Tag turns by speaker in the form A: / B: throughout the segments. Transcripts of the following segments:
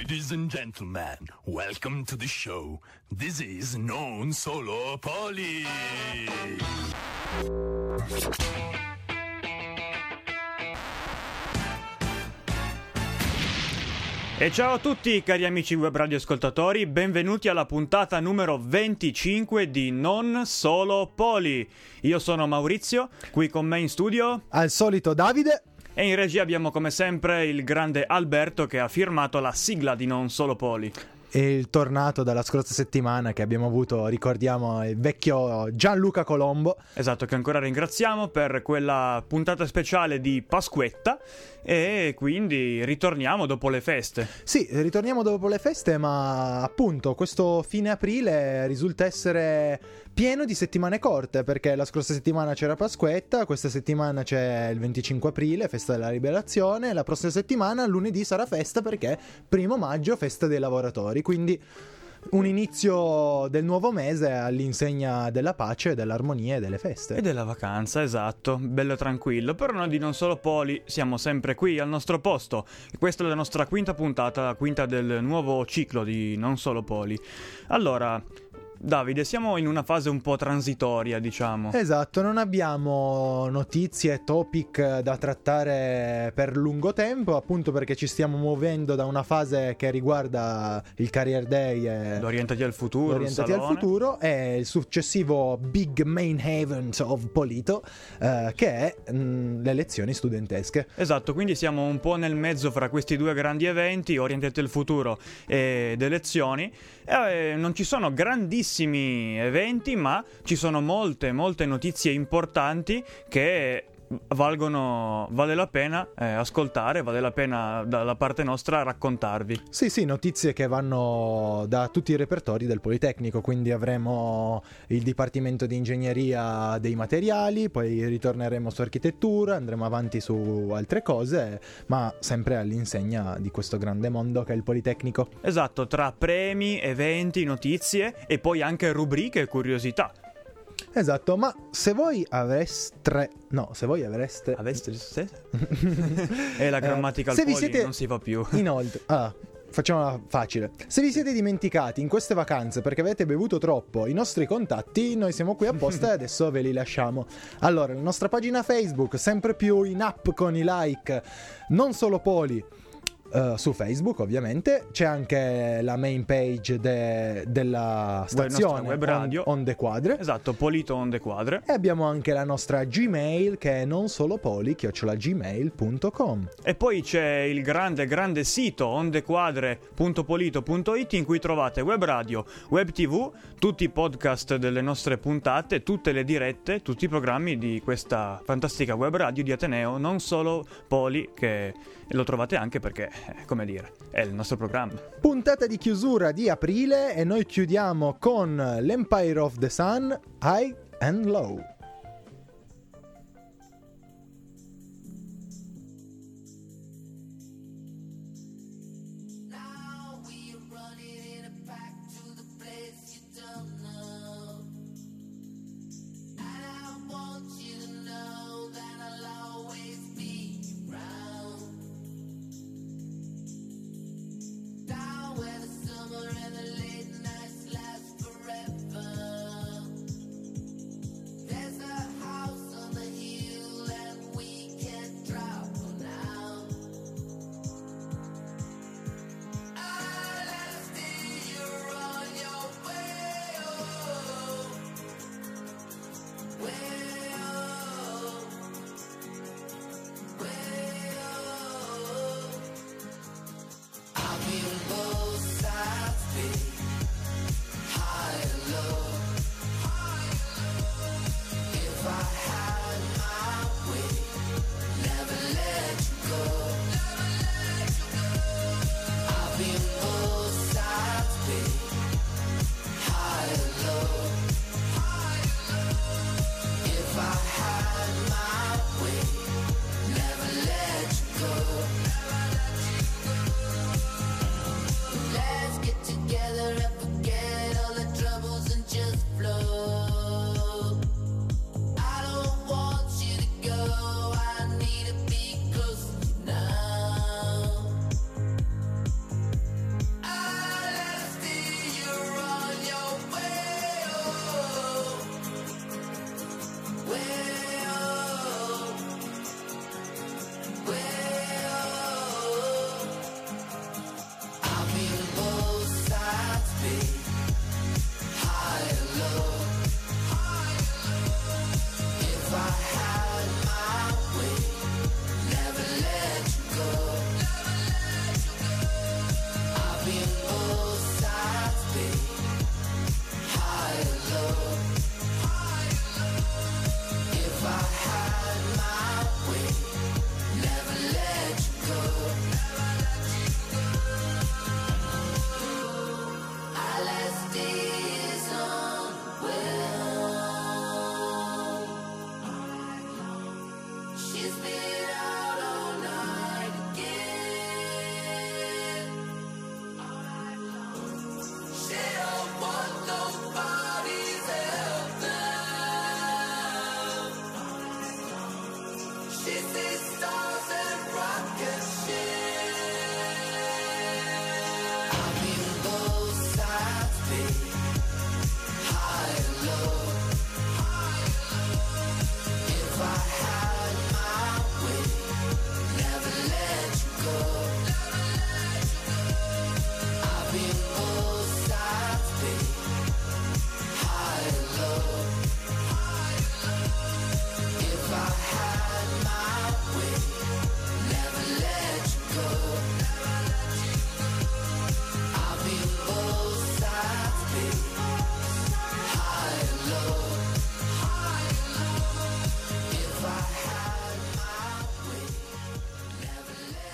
A: Ladies and gentlemen, welcome to the show. This is Non Solo Poli.
B: E ciao a tutti cari amici web radio ascoltatori, benvenuti alla puntata numero 25 di Non Solo Poli. Io sono Maurizio, qui con me in studio
C: al solito Davide.
B: E in regia abbiamo come sempre il grande Alberto che ha firmato la sigla di Non Solo Poli.
C: E il tornato dalla scorsa settimana che abbiamo avuto, ricordiamo, il vecchio Gianluca Colombo.
B: Esatto, che ancora ringraziamo per quella puntata speciale di Pasquetta. E quindi ritorniamo dopo le feste.
C: Sì, ritorniamo dopo le feste, ma appunto questo fine aprile risulta essere pieno di settimane corte, perché la scorsa settimana c'era Pasquetta, questa settimana c'è il 25 aprile, festa della liberazione, la prossima settimana lunedì sarà festa perché 1° maggio, festa dei lavoratori, quindi un inizio del nuovo mese all'insegna della pace, dell'armonia e delle feste.
B: E della vacanza, esatto, bello tranquillo. Però noi di Non Solo Poli siamo sempre qui al nostro posto. E questa è la nostra quinta puntata, la quinta del nuovo ciclo di Non Solo Poli. Allora, Davide, siamo in una fase un po' transitoria, diciamo.
C: Esatto, non abbiamo notizie e topic da trattare per lungo tempo, appunto perché ci stiamo muovendo da una fase che riguarda il Career Day e
B: l'Orientati al futuro,
C: l'Orientati al futuro e il successivo Big Main Event of Polito, che è le lezioni studentesche.
B: Esatto, quindi siamo un po' nel mezzo fra questi due grandi eventi, Orientati al futuro ed elezioni. Non ci sono grandissimi eventi, ma ci sono molte notizie importanti che vale la pena ascoltare, vale la pena dalla parte nostra raccontarvi.
C: Sì, notizie che vanno da tutti i repertori del Politecnico, quindi avremo il Dipartimento di Ingegneria dei Materiali, poi ritorneremo su architettura, andremo avanti su altre cose, ma sempre all'insegna di questo grande mondo che è il Politecnico.
B: Esatto, tra premi, eventi, notizie e poi anche rubriche e curiosità.
C: Esatto, ma se voi avreste...
B: E la grammatica al
C: se vi
B: poli
C: siete...
B: non si fa più.
C: Inoltre... facciamola facile. Se vi siete dimenticati in queste vacanze perché avete bevuto troppo i nostri contatti, noi siamo qui apposta e adesso ve li lasciamo. Allora, la nostra pagina Facebook, sempre più in up con i like, Non Solo Poli, su Facebook ovviamente. C'è anche la main page della stazione
B: web radio
C: Onde Quadre.
B: Esatto, Polito Onde Quadre.
C: E abbiamo anche la nostra Gmail che è nonsolopoli@gmail.com.
B: E poi c'è il grande sito ondequadre.polito.it in cui trovate web radio, web tv, tutti i podcast delle nostre puntate, tutte le dirette, tutti i programmi di questa fantastica web radio di Ateneo, Non Solo Poli, che lo trovate anche perché, come dire, è il nostro programma.
C: Puntata di chiusura di aprile e noi chiudiamo con l'Empire of the Sun, High and Low.
D: There's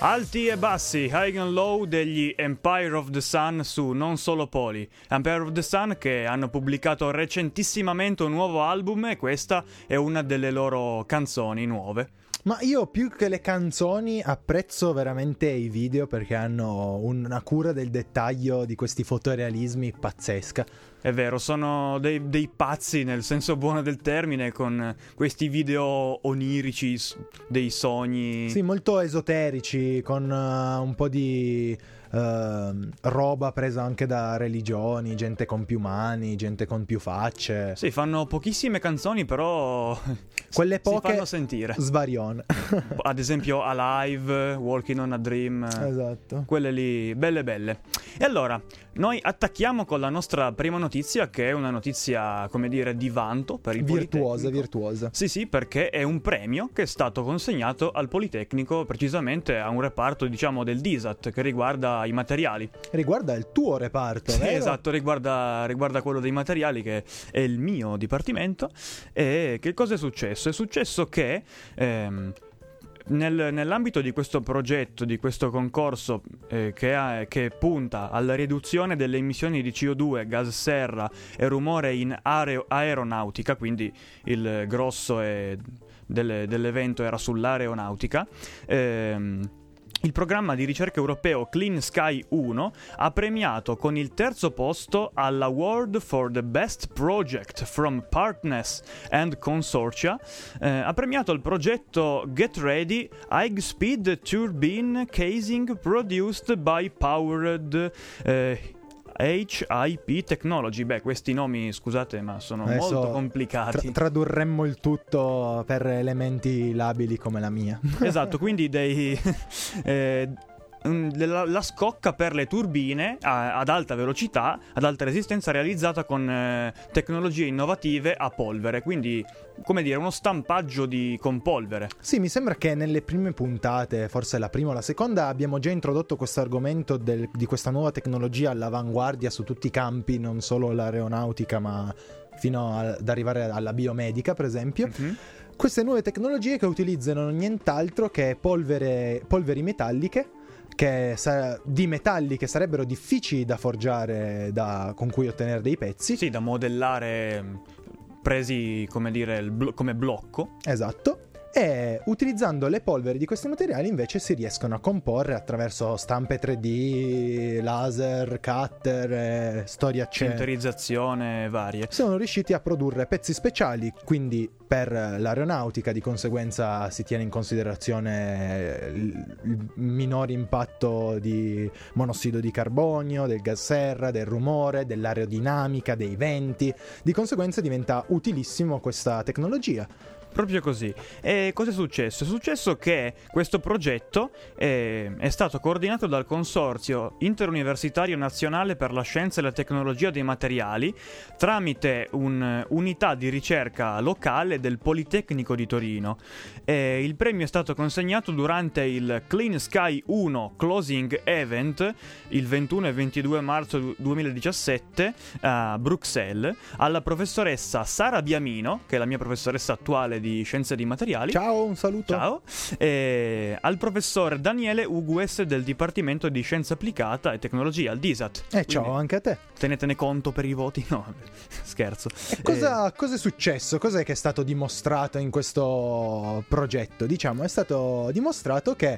B: Alti e bassi, high and low degli Empire of the Sun su Non Solo Poli. Empire of the Sun che hanno pubblicato recentissimamente un nuovo album e questa è una delle loro canzoni nuove.
C: Ma io più che le canzoni apprezzo veramente i video perché hanno una cura del dettaglio di questi fotorealismi pazzesca.
B: È vero, sono dei pazzi nel senso buono del termine, con questi video onirici, dei sogni.
C: Sì, molto esoterici, con un po' di roba presa anche da religioni, gente con più mani, gente con più facce.
B: Sì, fanno pochissime canzoni, però
C: quelle poche
B: si fanno sentire.
C: Svarione.
B: Ad esempio Alive, Walking on a Dream.
C: Esatto.
B: Quelle lì, belle belle. E allora, noi attacchiamo con la nostra prima notizia, che è una notizia, come dire, di vanto per il Politecnico.
C: Virtuosa.
B: Sì, perché è un premio che è stato consegnato al Politecnico, precisamente a un reparto, diciamo, del DISAT, che riguarda i materiali.
C: Riguarda il tuo reparto,
B: sì,
C: vero?
B: Esatto, riguarda quello dei materiali, che è il mio dipartimento. E che cosa è successo? È successo che nell'ambito di questo progetto, di questo concorso che punta alla riduzione delle emissioni di CO2, gas serra e rumore in aeronautica, quindi il grosso dell'evento era sull'aeronautica, il programma di ricerca europeo Clean Sky 1 ha premiato con il terzo posto all'Award for the Best Project from Partners and Consortia, ha premiato il progetto Get Ready High Speed Turbine Casing Produced by Powered HIP Technology. Beh, questi nomi, scusate, ma sono
C: adesso
B: molto complicati.
C: Tradurremmo il tutto per elementi labili come la mia.
B: Esatto, quindi la scocca per le turbine ad alta velocità, ad alta resistenza, realizzata con tecnologie innovative a polvere, quindi, come dire, uno stampaggio con polvere.
C: Sì, mi sembra che nelle prime puntate, forse la prima o la seconda, abbiamo già introdotto questo argomento di questa nuova tecnologia all'avanguardia su tutti i campi, non solo l'aeronautica, ma fino ad arrivare alla biomedica, per esempio. Mm-hmm. Queste nuove tecnologie che utilizzano nient'altro che polveri metalliche, di metalli che sarebbero difficili da forgiare, con cui ottenere dei pezzi.
B: Sì, da modellare, presi, come dire, come blocco.
C: Esatto. E utilizzando le polveri di questi materiali invece si riescono a comporre attraverso stampe 3D, laser, cutter, storia-c'è,
B: sinterizzazione varie.
C: Sono riusciti a produrre pezzi speciali, quindi per l'aeronautica di conseguenza si tiene in considerazione il minore impatto di monossido di carbonio, del gas serra, del rumore, dell'aerodinamica, dei venti. Di conseguenza diventa utilissimo questa tecnologia.
B: Proprio così. E cosa è successo? È successo che questo progetto è stato coordinato dal Consorzio Interuniversitario Nazionale per la Scienza e la Tecnologia dei Materiali tramite un'unità di ricerca locale del Politecnico di Torino. E il premio è stato consegnato durante il Clean Sky 1 Closing Event il 21 e 22 marzo 2017 a Bruxelles alla professoressa Sara Biamino, che è la mia professoressa attuale di Scienze dei Materiali.
C: Ciao, un saluto.
B: Ciao. E al professor Daniele Ugues del Dipartimento di Scienza Applicata e Tecnologia, al DISAT.
C: Ciao anche a te.
B: Tenetene conto per i voti? No, scherzo.
C: E cosa è successo? Cos'è che è stato dimostrato in questo progetto? Diciamo, è stato dimostrato che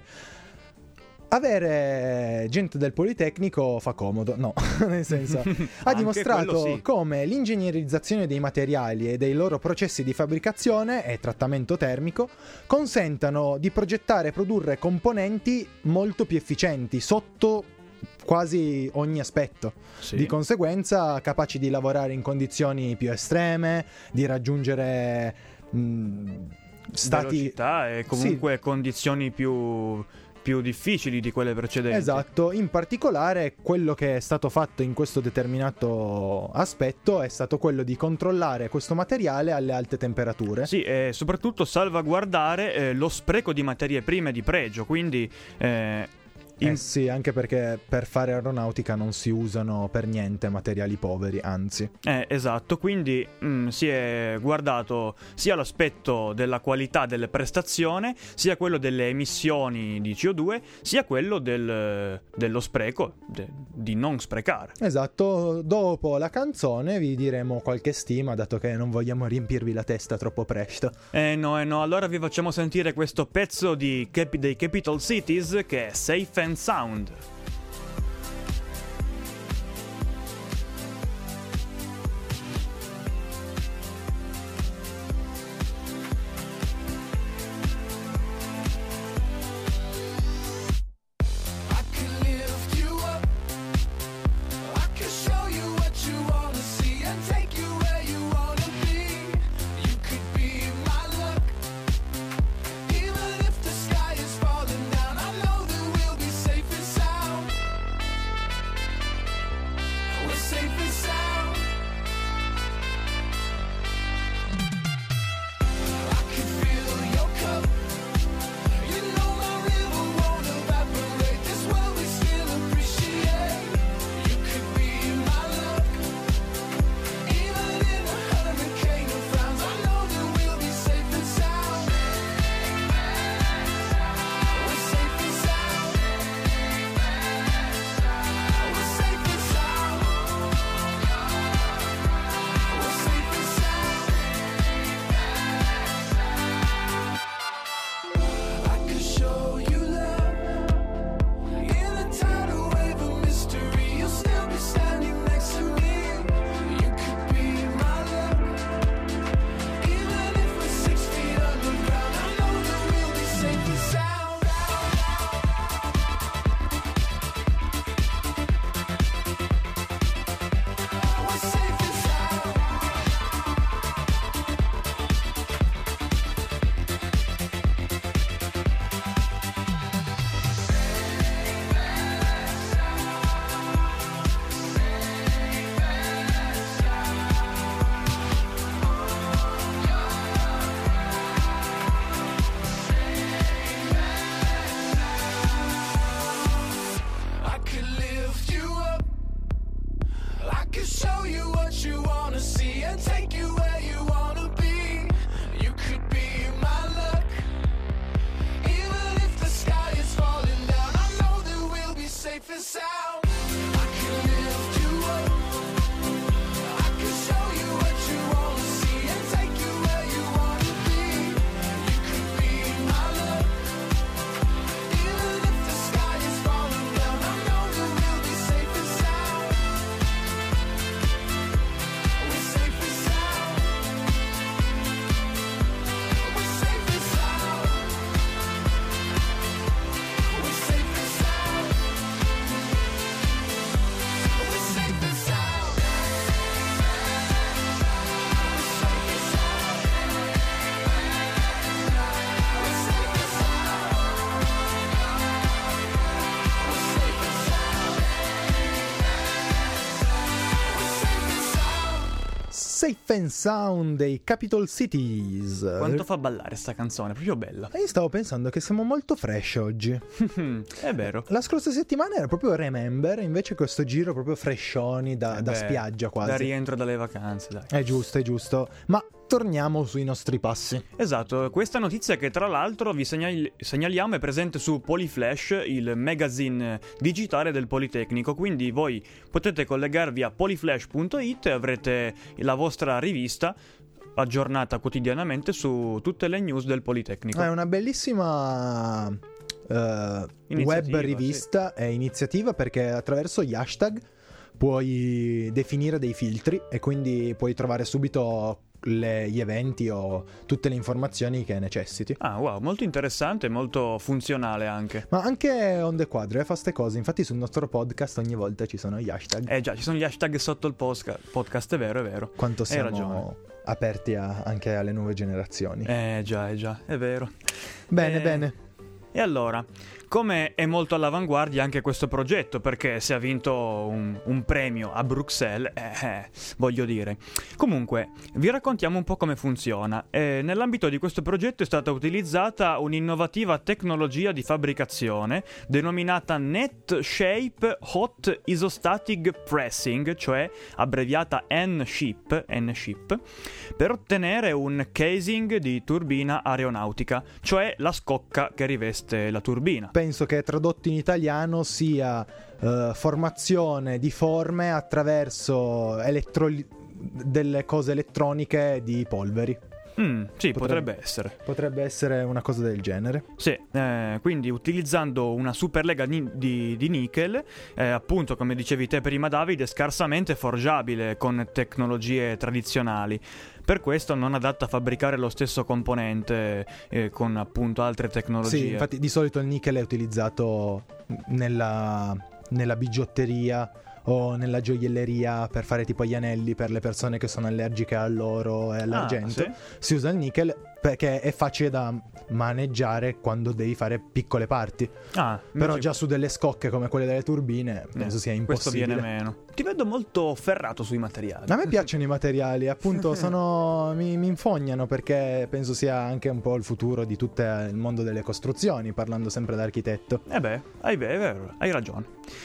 C: avere gente del Politecnico fa comodo, no, nel senso, ha dimostrato
B: sì,
C: come l'ingegnerizzazione dei materiali e dei loro processi di fabbricazione e trattamento termico consentano di progettare e produrre componenti molto più efficienti sotto quasi ogni aspetto.
B: Sì.
C: Di conseguenza capaci di lavorare in condizioni più estreme, di raggiungere stati,
B: velocità e comunque condizioni più difficili di quelle precedenti.
C: Esatto, in particolare quello che è stato fatto in questo determinato aspetto è stato quello di controllare questo materiale alle alte temperature.
B: Sì, e soprattutto salvaguardare lo spreco di materie prime di pregio, quindi
C: Sì, anche perché per fare aeronautica non si usano per niente materiali poveri, anzi.
B: Esatto, quindi si è guardato sia l'aspetto della qualità delle prestazioni, sia quello delle emissioni di CO2, sia quello dello spreco, di non sprecare.
C: Esatto, dopo la canzone vi diremo qualche stima, dato che non vogliamo riempirvi la testa troppo presto.
B: No, allora vi facciamo sentire questo pezzo dei Capital Cities che è Safe and Sound.
C: Safe and Sound dei Capital Cities.
B: Quanto fa ballare sta canzone, proprio bella.
C: Io stavo pensando che siamo molto fresh oggi.
B: È vero.
C: La scorsa settimana era proprio Remember, invece questo giro proprio freshoni da spiaggia quasi.
B: Da rientro dalle vacanze, dai.
C: È giusto. Ma torniamo sui nostri passi.
B: Esatto, questa notizia che tra l'altro vi segnaliamo è presente su Polyflash, il magazine digitale del Politecnico, quindi voi potete collegarvi a polyflash.it e avrete la vostra rivista aggiornata quotidianamente su tutte le news del Politecnico.
C: È una bellissima web rivista e iniziativa, perché attraverso gli hashtag puoi definire dei filtri e quindi puoi trovare subito gli eventi o tutte le informazioni che necessiti.
B: Ah, wow, molto interessante, molto funzionale anche.
C: Ma anche On The Quadro fa ste cose, infatti sul nostro podcast ogni volta ci sono gli hashtag.
B: Già, ci sono gli hashtag sotto il podcast, è vero.
C: Quanto siamo aperti anche alle nuove generazioni.
B: Già, è vero.
C: Bene.
B: E allora, come è molto all'avanguardia anche questo progetto, perché si è vinto un premio a Bruxelles, voglio dire. Comunque, vi raccontiamo un po' come funziona. Nell'ambito di questo progetto è stata utilizzata un'innovativa tecnologia di fabbricazione denominata Net Shape Hot Isostatic Pressing, cioè abbreviata N-SHIP, per ottenere un casing di turbina aeronautica, cioè la scocca che riveste la turbina.
C: Penso che tradotto in italiano sia formazione di forme attraverso delle cose elettroniche di polveri.
B: Sì, potrebbe essere.
C: Potrebbe essere una cosa del genere.
B: Sì, quindi utilizzando una superlega di nickel, appunto come dicevi te prima Davide, scarsamente forgiabile con tecnologie tradizionali. Per questo non adatta a fabbricare lo stesso componente con appunto altre tecnologie.
C: Sì, infatti di solito il nickel è utilizzato nella bigiotteria o nella gioielleria per fare tipo gli anelli per le persone che sono allergiche all'oro e all'argento.
B: Sì?
C: Si usa il nickel perché è facile da maneggiare quando devi fare piccole parti. Però già su delle scocche come quelle delle turbine penso sia impossibile.
B: Questo viene meno. Ti vedo molto ferrato sui materiali.
C: A me piacciono i materiali, appunto mi infognano, perché penso sia anche un po' il futuro di tutto il mondo delle costruzioni, parlando sempre da architetto.
B: Hai ragione.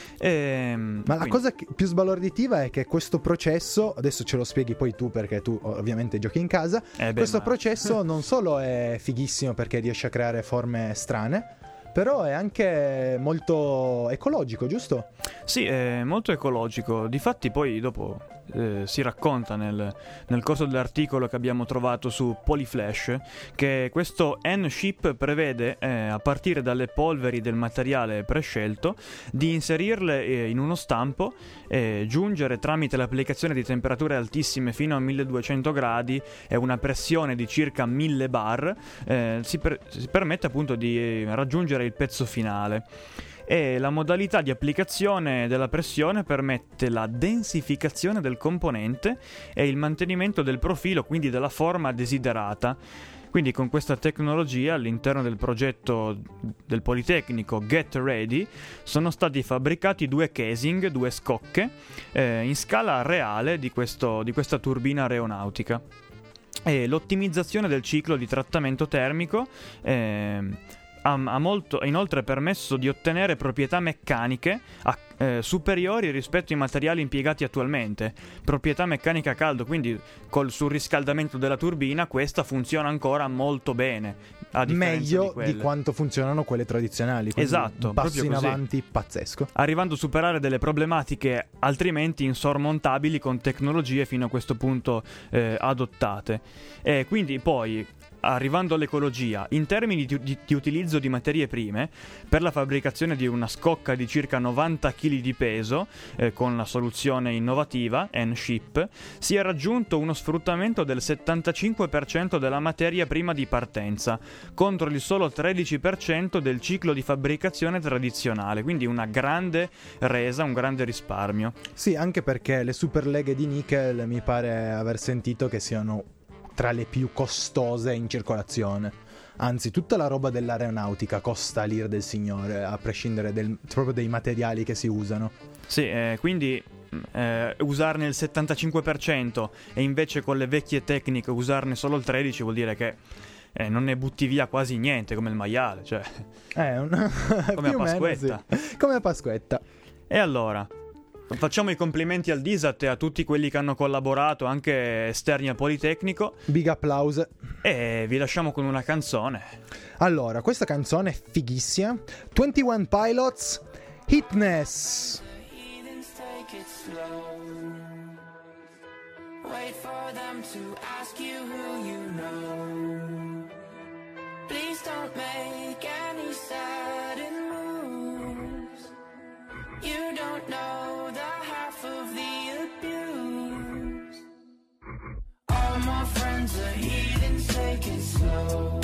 C: Ma la cosa più sbalorditiva è che questo processo, adesso ce lo spieghi poi tu perché tu ovviamente giochi in casa, processo non solo è fighissimo perché riesce a creare forme strane, però è anche molto ecologico, giusto?
B: Sì, è molto ecologico. Difatti poi dopo si racconta nel corso dell'articolo che abbiamo trovato su Polyflash che questo N-SHIP prevede, a partire dalle polveri del materiale prescelto, di inserirle in uno stampo e giungere tramite l'applicazione di temperature altissime fino a 1200 gradi e una pressione di circa 1000 bar, si permette appunto di raggiungere il pezzo finale. E la modalità di applicazione della pressione permette la densificazione del componente e il mantenimento del profilo, quindi della forma desiderata. Quindi con questa tecnologia all'interno del progetto del Politecnico Get Ready sono stati fabbricati 2 casing, 2 scocche in scala reale di questa turbina aeronautica. E l'ottimizzazione del ciclo di trattamento termico ha inoltre permesso di ottenere proprietà meccaniche superiori rispetto ai materiali impiegati attualmente. Proprietà meccanica a caldo, quindi col surriscaldamento della turbina questa funziona ancora molto bene, a differenza
C: meglio di quanto funzionano quelle tradizionali.
B: Esatto,
C: un passo
B: proprio
C: in
B: così.
C: avanti pazzesco,
B: arrivando a superare delle problematiche altrimenti insormontabili con tecnologie fino a questo punto adottate. E quindi poi, arrivando all'ecologia, in termini di utilizzo di materie prime, per la fabbricazione di una scocca di circa 90 kg di peso, con la soluzione innovativa N-SHIP, si è raggiunto uno sfruttamento del 75% della materia prima di partenza, contro il solo 13% del ciclo di fabbricazione tradizionale, quindi una grande resa, un grande risparmio.
C: Sì, anche perché le superleghe di nickel mi pare aver sentito che siano tra le più costose in circolazione. Anzi, tutta la roba dell'aeronautica costa l'ira del signore, a prescindere proprio dei materiali che si usano.
B: Sì, quindi usarne il 75% e invece con le vecchie tecniche usarne solo il 13% vuol dire che non ne butti via quasi niente, come il maiale, cioè come a Pasquetta.
C: Sì. Come a Pasquetta.
B: E allora, facciamo i complimenti al DISAT e a tutti quelli che hanno collaborato, anche esterni al Politecnico.
C: Big applause.
B: E vi lasciamo con una canzone.
C: Allora, questa canzone è fighissima. 21 Pilots, Hitness.
D: Wait for them to ask you who you know. Please don't make any sudden moves. You don't know the half of the abuse. All my friends are heathens, take it slow.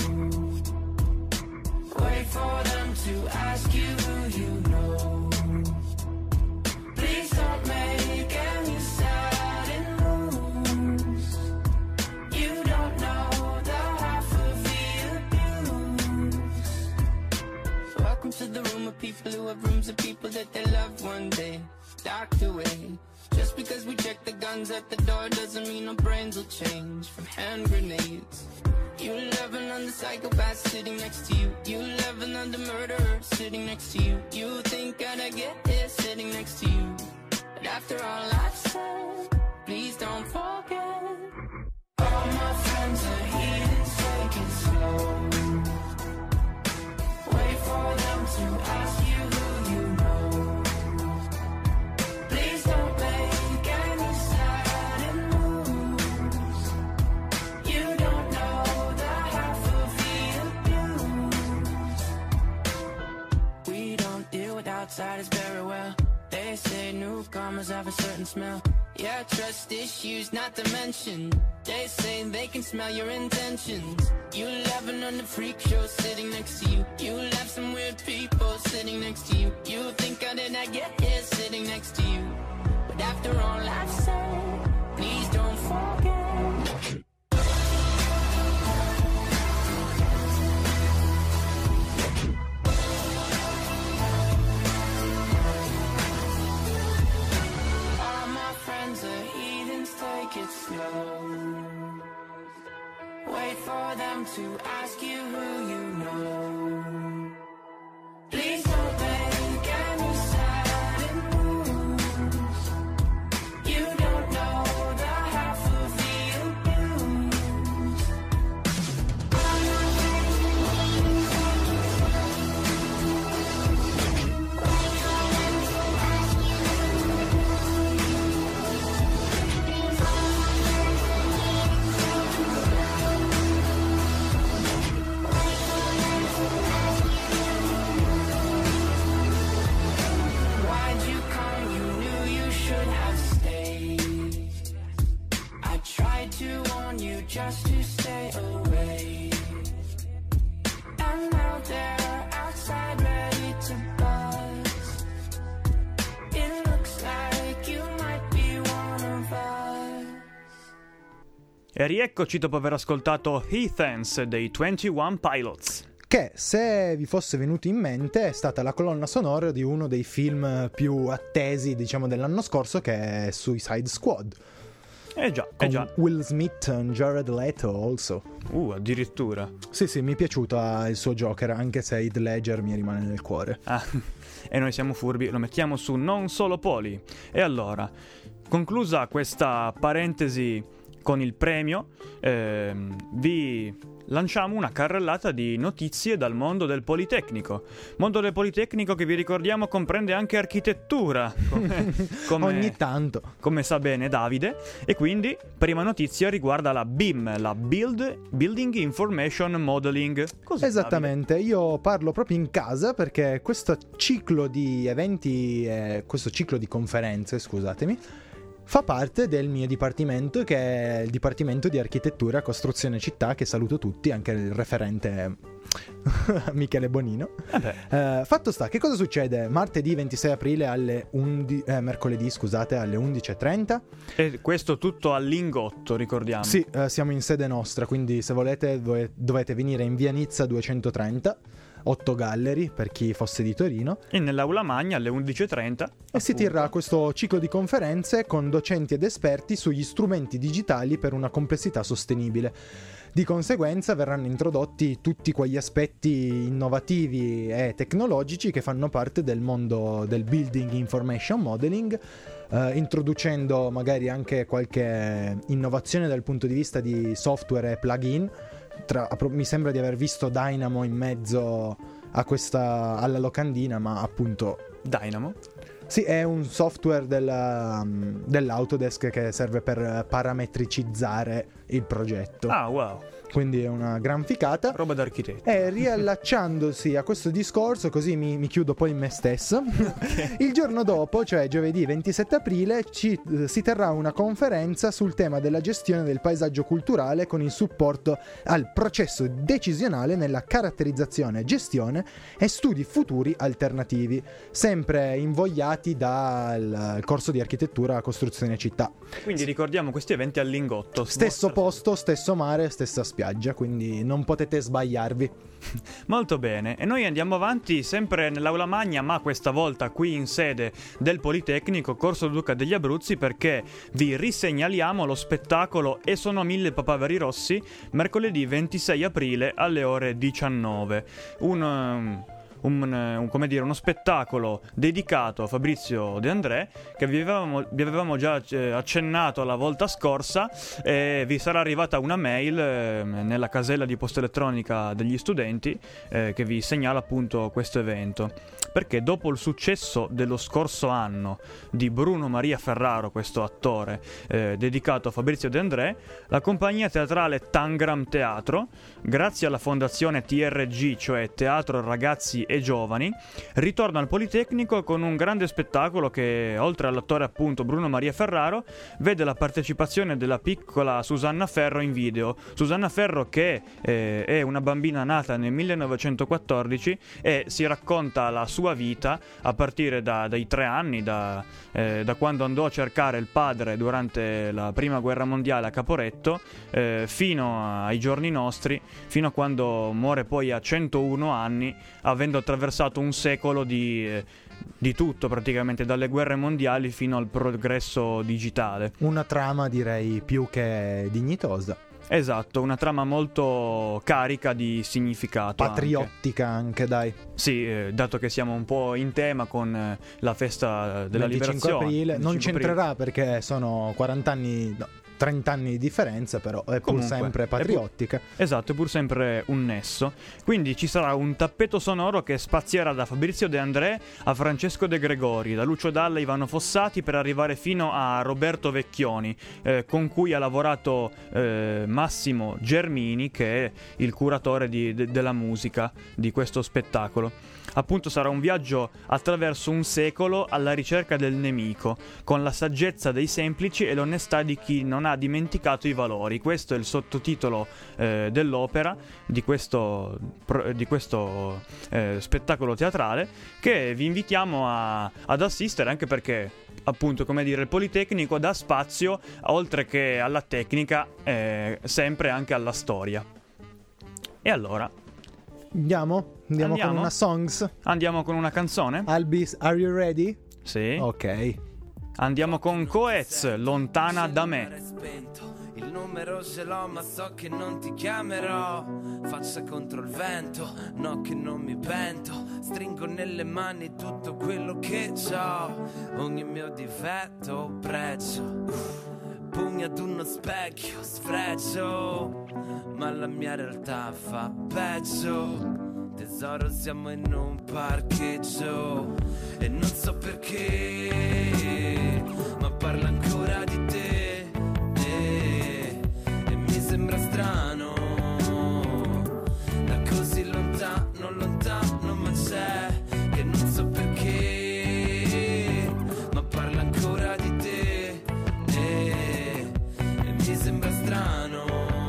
D: Wait for them to ask you who you know. Please don't make any sudden moves. You don't know the half of the abuse. Welcome to the room of people who have rooms of people that they love one day locked away. Just because we check the guns at the door doesn't mean our brains will change from hand grenades. You loving on the psychopath sitting next to you. You loving on the murderer sitting next to you. You think I'd get here sitting next to you. But after all I've said, please don't forget. All my friends are heathens, take it slow. Wait for them to ask you who you know. Please don't make any sudden moves. You don't know the half of the abuse. We don't deal with outsiders very well. They say newcomers have a certain smell. Yeah, trust issues not to mention. They say they can smell your intentions. You laughing on the freak show sitting next to you. You laugh some weird people sitting next to you. You think I did not get here sitting next to you. But after all I've said, please don't forget. Take it slow. Wait for them to ask you who you know. Please don't make any sudden moves. You don't know the half of the abuse. Just to stay away. And now they're outside ready to buzz. It looks like you might be one of us.
B: E rieccoci dopo aver ascoltato Heathens dei 21 Pilots.
C: Che, se vi fosse venuto in mente, è stata la colonna sonora di uno dei film più attesi, diciamo, dell'anno scorso, che è Suicide Squad.
B: Già,
C: con
B: già.
C: Will Smith e Jared Leto also.
B: Addirittura.
C: Sì, mi è piaciuto il suo Joker, anche se Heath Ledger mi rimane nel cuore.
B: E noi siamo furbi, lo mettiamo su Non Solo Poli. E allora, conclusa questa parentesi con il premio, vi lanciamo una carrellata di notizie dal mondo del Politecnico. Mondo del Politecnico che vi ricordiamo comprende anche architettura, come
C: ogni tanto,
B: come sa bene Davide. E quindi, prima notizia riguarda la BIM, la Building Information Modeling. Cos'è,
C: esattamente,
B: Davide?
C: io parlo proprio in casa perché questo ciclo di eventi, questo ciclo di conferenze, scusatemi, fa parte del mio dipartimento, che è il Dipartimento di Architettura, Costruzione Città, che saluto tutti, anche il referente Michele Bonino. Fatto sta, che cosa succede? Martedì 26 aprile alle mercoledì, scusate, alle 11:30.
B: E questo tutto al Lingotto, ricordiamo.
C: Sì, siamo in sede nostra, quindi se volete dovete venire in via Nizza 230, 8 Gallery per chi fosse di Torino,
B: e nell'Aula Magna alle 11:30
C: e si terrà questo ciclo di conferenze con docenti ed esperti sugli strumenti digitali per una complessità sostenibile. Di conseguenza verranno introdotti tutti quegli aspetti innovativi e tecnologici che fanno parte del mondo del Building Information Modeling, introducendo magari anche qualche innovazione dal punto di vista di software e plugin. Mi sembra di aver visto Dynamo in mezzo a alla locandina, ma appunto
B: Dynamo?
C: Sì, è un software dell'Autodesk che serve per parametricizzare il progetto.
B: Ah, wow.
C: Quindi è una gran ficata.
B: Roba d'architetto.
C: E riallacciandosi a questo discorso, così mi chiudo poi in me stesso, il giorno dopo, cioè giovedì 27 aprile, si terrà una conferenza sul tema della gestione del paesaggio culturale con il supporto al processo decisionale nella caratterizzazione, gestione e studi futuri alternativi, sempre invogliati pagati dal corso di architettura, costruzione e città.
B: Quindi ricordiamo questi eventi al Lingotto.
C: Stesso posto, stesso mare, stessa spiaggia, quindi non potete sbagliarvi.
B: Molto bene, e noi andiamo avanti sempre nell'Aula Magna, ma questa volta qui in sede del Politecnico Corso Duca degli Abruzzi, perché vi risegnaliamo lo spettacolo E sono 1000 papaveri rossi, mercoledì 26 aprile alle ore 19. Come dire, uno spettacolo dedicato a Fabrizio De André, che vi avevamo già accennato la volta scorsa, e vi sarà arrivata una mail nella casella di posta elettronica degli studenti che vi segnala appunto questo evento, perché dopo il successo dello scorso anno di Bruno Maria Ferraro, questo attore dedicato a Fabrizio De André, la compagnia teatrale Tangram Teatro, grazie alla fondazione TRG, cioè Teatro Ragazzi e Giovani, ritorna al Politecnico con un grande spettacolo che, oltre all'attore appunto Bruno Maria Ferraro, vede la partecipazione della piccola Susanna Ferro in video. Susanna Ferro, che è una bambina nata nel 1914 e si racconta la sua vita a partire dai 3 anni, da quando andò a cercare il padre durante la prima guerra mondiale a Caporetto, fino ai giorni nostri, fino a quando muore poi a 101 anni, avendo attraversato un secolo di tutto, praticamente dalle guerre mondiali fino al progresso digitale.
C: Una trama direi più che dignitosa.
B: Esatto, una trama molto carica di significato.
C: Patriottica anche dai.
B: Sì, dato che siamo un po' in tema con la festa della
C: 25
B: liberazione.
C: aprile. Non
B: 25
C: c'entrerà perché sono 40 anni... No, 30 anni di differenza, però è pur sempre patriottica.
B: Esatto, è pur sempre un nesso. Quindi ci sarà un tappeto sonoro che spazierà da Fabrizio De André a Francesco De Gregori, da Lucio Dalla a Ivano Fossati, per arrivare fino a Roberto Vecchioni, con cui ha lavorato Massimo Germini, che è il curatore della musica di questo spettacolo. Appunto sarà un viaggio attraverso un secolo alla ricerca del nemico, con la saggezza dei semplici e l'onestà di chi non ha dimenticato i valori. Questo è il sottotitolo dell'opera, di questo spettacolo teatrale, che vi invitiamo ad assistere, anche perché, appunto, come dire, il Politecnico dà spazio, oltre che alla tecnica, sempre anche alla storia. E allora... Andiamo con una songs? Andiamo con una canzone?
C: Albis, are you ready?
B: Sì.
C: Ok.
B: Andiamo con Coez, Lontana da me.
E: Il numero ce l'ho ma so che non ti chiamerò. Faccia contro il vento, no che non mi pento. Stringo nelle mani tutto quello che c'ho. Ogni mio difetto pregio. Pugni ad uno specchio, sfregio. Ma la mia realtà fa peggio. Tesoro, siamo in un parcheggio. E non so perché, ma parla ancora di te. E mi sembra strano, da così lontano, lontano, ma c'è. Che non so perché, ma parla ancora di te. E mi sembra strano,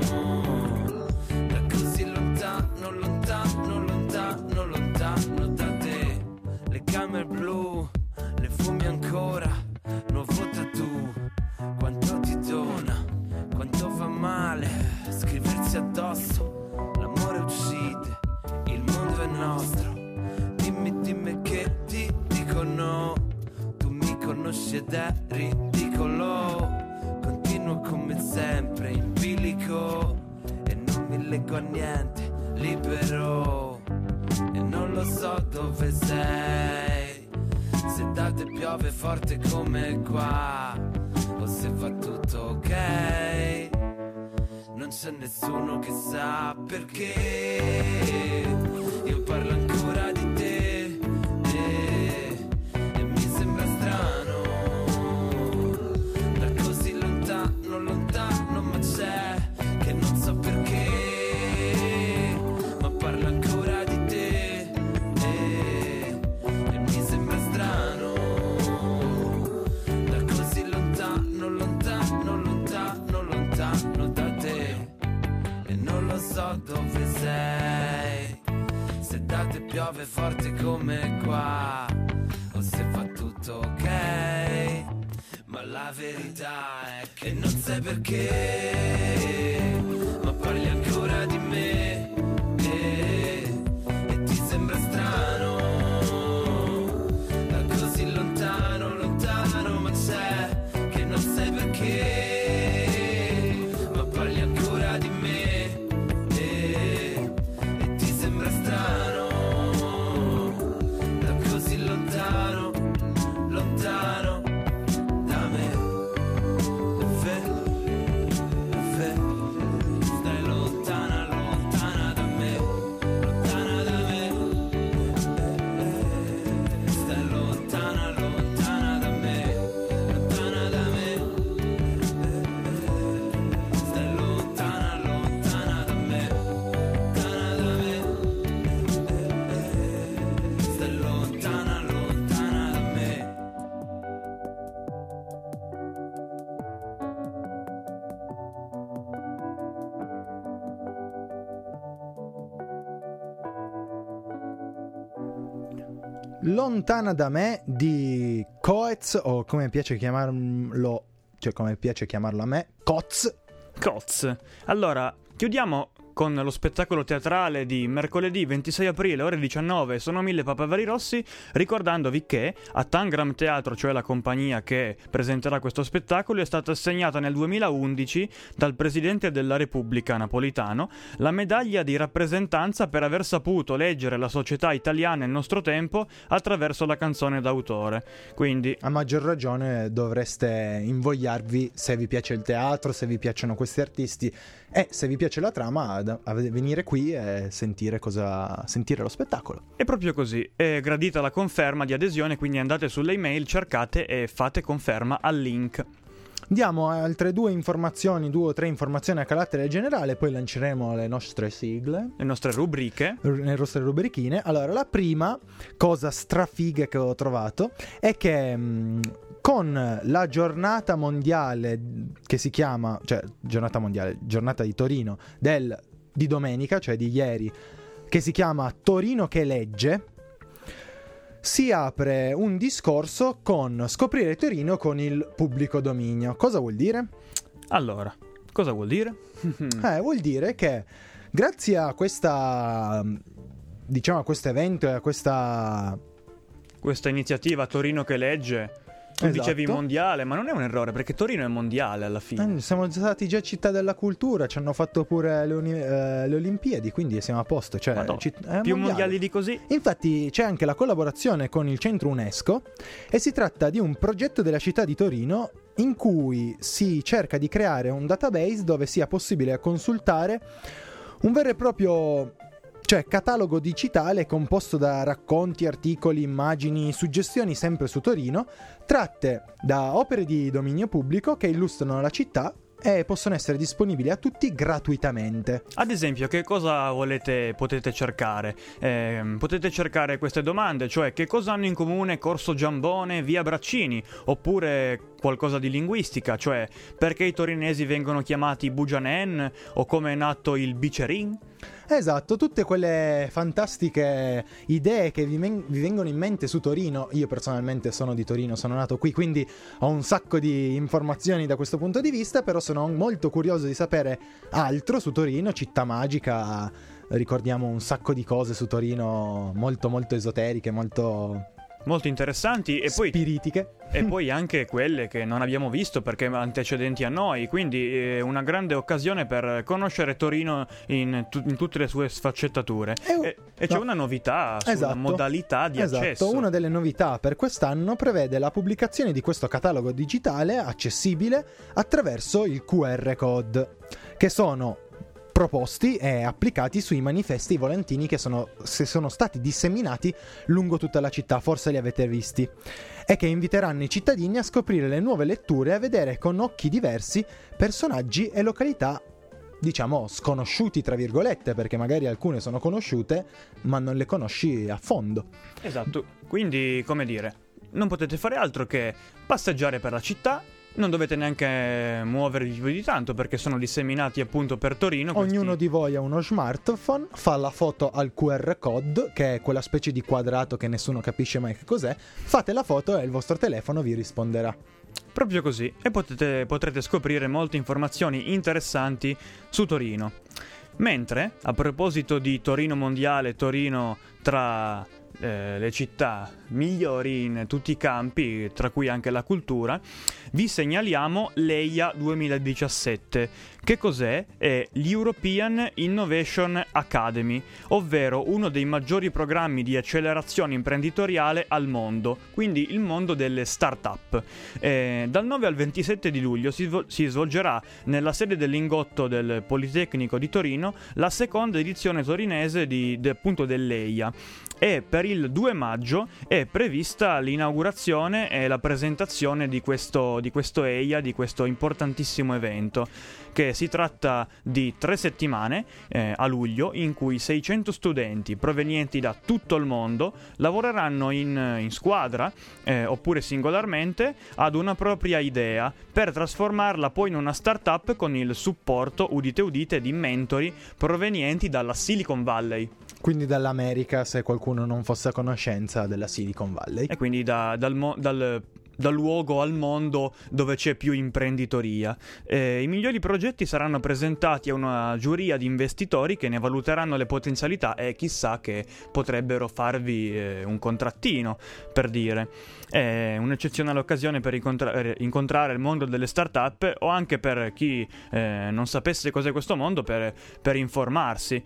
E: da così lontano, lontano, lontano, lontano da te. Le camere blu, le fumi ancora, nuovo tattoo. Quanto ti dona, quanto fa male scriversi addosso. L'amore uccide, il mondo è nostro. Dimmi, dimmi che ti dicono. Tu mi conosci ed è ridicolo. Continuo come sempre in bilico e non mi leggo a niente, libero. E non lo so dove sei, se da te piove forte come qua, o se va tutto ok. Non c'è nessuno che sa perché io parlo ancora di te. E mi sembra strano, da così lontano, lontano, ma c'è. Che non so perché, ma parlo ancora di te. E mi sembra strano, da così lontano, lontano, lontano, lontano da te. E non lo so dove sei, se da te piove forte come qua, o se fa tutto la verità è che non sai perché, ma parli ancora di me, e ti sembra strano, da così lontano, lontano, ma c'è che non sai perché, ma parli ancora di me, e ti sembra strano, da così lontano, lontano da me. È vero, stai lontana, lontana da me, lontana da me. Stai lontana, lontana da me, lontana da me. Stai lontana, lontana da me, lontana da me. Stai lontana, lontana da me.
C: Lontana da me di Coez, o come piace chiamarlo, cioè come piace chiamarlo a me, Coz.
B: Coz. Allora, chiudiamo con lo spettacolo teatrale di mercoledì 26 aprile, ore 19, sono 1000 Papaveri Rossi, ricordandovi che a Tangram Teatro, cioè la compagnia che presenterà questo spettacolo, è stata assegnata nel 2011 dal Presidente della Repubblica Napolitano la medaglia di rappresentanza per aver saputo leggere la società italiana nel nostro tempo attraverso la canzone d'autore. Quindi,
C: A maggior ragione dovreste invogliarvi, se vi piace il teatro, se vi piacciono questi artisti e se vi piace la trama, a venire qui e sentire lo spettacolo.
B: è proprio così, è gradita la conferma di adesione, quindi andate sulle email, cercate e fate conferma al link.
C: Diamo altre due o tre informazioni a carattere generale, poi lanceremo le nostre sigle,
B: Le nostre rubriche.
C: le nostre rubrichine. Allora, la prima cosa strafiga che ho trovato è che con la giornata mondiale che si chiama, cioè giornata di Torino di domenica, cioè di ieri, che si chiama Torino che legge, si apre un discorso con scoprire Torino con il pubblico dominio. Cosa vuol dire?
B: Allora, cosa vuol dire?
C: Vuol dire che grazie a questa, diciamo, a questo evento e a questa
B: Iniziativa Torino che legge. Tu
C: Esatto.
B: dicevi mondiale, ma non è un errore, perché Torino è mondiale alla fine.
C: siamo stati già città della cultura, ci hanno fatto pure le Olimpiadi, quindi siamo a posto. Cioè,
B: Madonna,
C: è
B: più
C: mondiale.
B: mondiali di così?
C: Infatti c'è anche la collaborazione con il centro UNESCO e si tratta di un progetto della città di Torino in cui si cerca di creare un database dove sia possibile consultare un vero e proprio, cioè, catalogo digitale composto da racconti, articoli, immagini, suggestioni sempre su Torino, tratte da opere di dominio pubblico che illustrano la città e possono essere disponibili a tutti gratuitamente.
B: Ad esempio, che cosa potete cercare? Potete cercare queste domande, cioè che cosa hanno in comune Corso Giambone, Via Braccini, oppure qualcosa di linguistica, cioè perché i torinesi vengono chiamati Bugianen o come è nato il Bicerin?
C: Esatto, tutte quelle fantastiche idee che vi vengono in mente su Torino. Io personalmente sono di Torino, sono nato qui, quindi ho un sacco di informazioni da questo punto di vista, però sono molto curioso di sapere altro su Torino, città magica. Ricordiamo un sacco di cose su Torino molto molto esoteriche, molto
B: interessanti e poi
C: spiritiche.
B: E poi anche quelle che non abbiamo visto perché antecedenti a noi, quindi è una grande occasione per conoscere Torino in tutte le sue sfaccettature. E c'è una novità sulla modalità di accesso.
C: Una delle novità per quest'anno prevede la pubblicazione di questo catalogo digitale accessibile attraverso il QR code, che sono proposti e applicati sui manifesti e i volantini che sono stati disseminati lungo tutta la città, forse li avete visti, e che inviteranno i cittadini a scoprire le nuove letture e a vedere con occhi diversi personaggi e località, diciamo, sconosciuti tra virgolette, perché magari alcune sono conosciute ma non le conosci a fondo.
B: Esatto, quindi come dire, non potete fare altro che passeggiare per la città. Non dovete neanche muovervi più di tanto perché sono disseminati appunto per Torino.
C: Ognuno di voi ha uno smartphone, fa la foto al QR code, che è quella specie di quadrato che nessuno capisce mai che cos'è. Fate la foto e il vostro telefono vi risponderà.
B: Proprio così, e potrete scoprire molte informazioni interessanti su Torino. Mentre, a proposito di Torino mondiale, Torino tra le città migliori in tutti i campi, tra cui anche la cultura, vi segnaliamo l'EIA 2017. Che cos'è? È l'European Innovation Academy, ovvero uno dei maggiori programmi di accelerazione imprenditoriale al mondo, quindi il mondo delle start-up. Dal 9 al 27 di luglio si svolgerà nella sede del Lingotto del Politecnico di Torino la seconda edizione torinese appunto dell'EIA, e per il 2 maggio è prevista l'inaugurazione e la presentazione di questo EIA, di questo importantissimo evento, che si tratta di 3 settimane a luglio, in cui 600 studenti provenienti da tutto il mondo lavoreranno in squadra oppure singolarmente ad una propria idea per trasformarla poi in una startup con il supporto, udite udite, di mentori provenienti dalla Silicon Valley.
C: Quindi dall'America, se qualcuno non fosse a conoscenza della Silicon Valley.
B: E quindi dal luogo al mondo dove c'è più imprenditoria. I migliori progetti saranno presentati a una giuria di investitori che ne valuteranno le potenzialità e chissà che potrebbero farvi un contrattino, per dire. È un'eccezionale occasione per incontrare il mondo delle start-up, o anche per chi non sapesse cos'è questo mondo, per informarsi.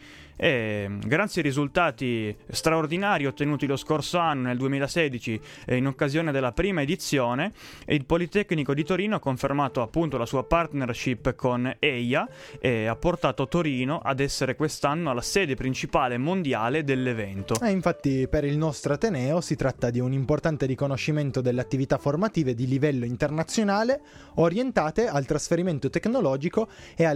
B: Grazie ai risultati straordinari ottenuti lo scorso anno, nel 2016, in occasione della prima edizione, il Politecnico di Torino ha confermato appunto la sua partnership con EIA e ha portato Torino ad essere quest'anno la sede principale mondiale dell'evento.
C: Infatti per il nostro Ateneo si tratta di un importante riconoscimento delle attività formative di livello internazionale orientate al trasferimento tecnologico e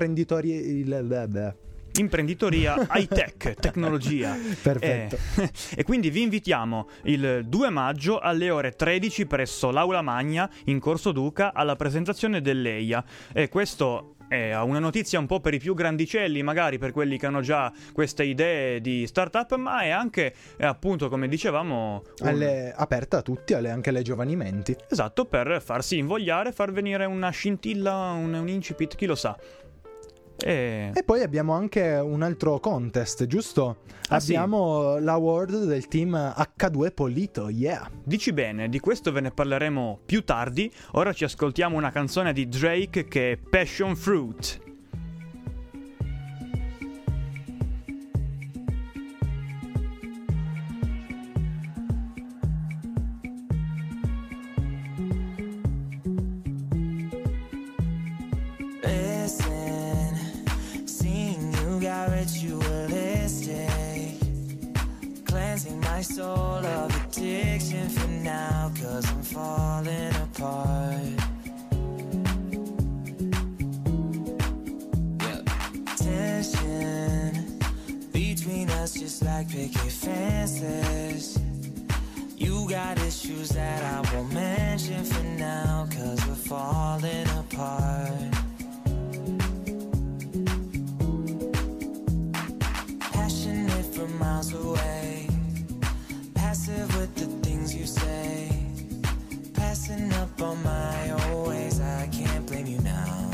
B: Imprenditoria high-tech, tecnologia.
C: Perfetto.
B: E quindi vi invitiamo il 2 maggio alle ore 13 presso l'Aula Magna in Corso Duca alla presentazione dell'EIA. E questo è una notizia un po' per i più grandicelli, magari per quelli che hanno già queste idee di startup, ma è anche, appunto, come dicevamo,
C: aperta a tutti, anche alle giovani menti.
B: Esatto, per farsi invogliare, far venire una scintilla, un incipit, chi lo sa. E
C: poi abbiamo anche un altro contest, giusto? Abbiamo l'award del team H2 Polito, yeah!
B: Dici bene, di questo ve ne parleremo più tardi. Ora ci ascoltiamo una canzone di Drake che è Passion Fruit.
F: My soul of addiction for now, 'cause I'm falling apart. Tension between us just like picket fences. You got issues that I won't mention for now, 'cause we're falling apart. Passionate from miles away, passive with the things you say, passing up on my old ways. I can't blame you now.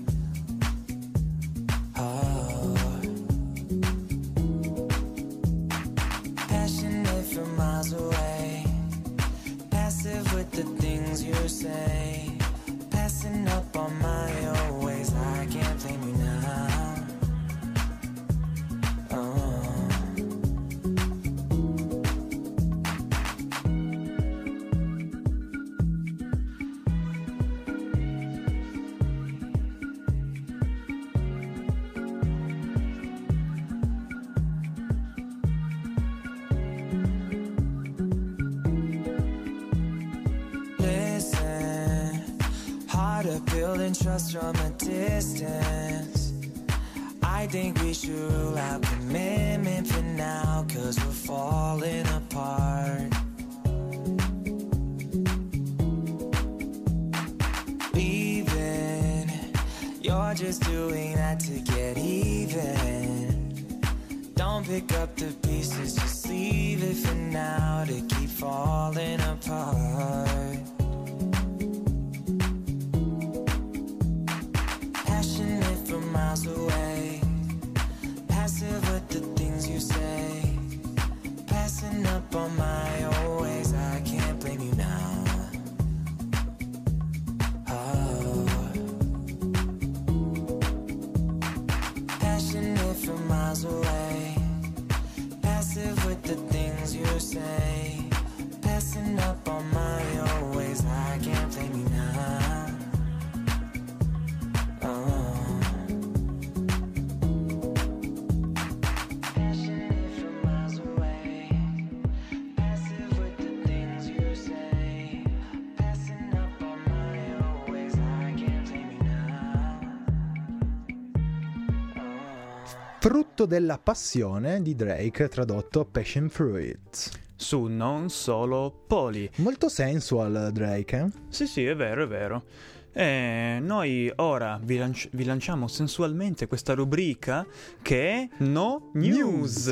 F: Oh, passionate from miles away, passive with the things you say, passing up on my old ways. I can't blame you now. Building trust from a distance. I think we should rule out commitment for now, 'cause we're falling apart. Leaving, you're just doing that to get even. Don't pick up the pieces, just leave it for now to keep falling apart. up on my old ways, I can't blame you now. Oh. Passionate from miles away, passive with the things you say, passing up on my old ways, I can't blame you now. Oh.
C: Frutto della passione di Drake, tradotto Passion Fruit.
B: Su Non Solo Poli.
C: Molto sensual Drake, eh?
B: Sì, è vero, è vero. E noi ora vi lanciamo sensualmente questa rubrica che è No News.